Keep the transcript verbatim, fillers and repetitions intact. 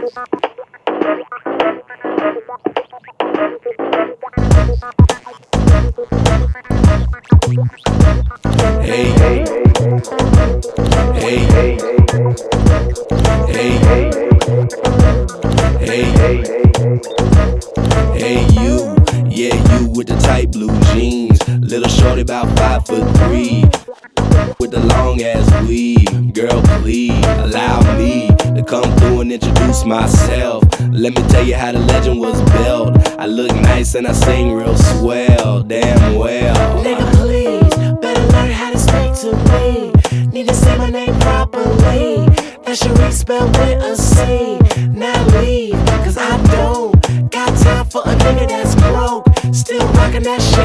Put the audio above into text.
Hey, hey, hey, hey, hey, hey, hey, hey, you, yeah, you with the tight blue jeans, little shorty about five foot three, with the long ass weave. Girl, please allow me to come through and introduce myself. Let me tell you how the legend was built. I look nice and I sing real swell, damn well. Nigga, please, better learn how to speak to me. Need to say my name properly. That Cherie spelled with a C. Now leave, cause I don't got time for a nigga that's broke. Still rockin' that shit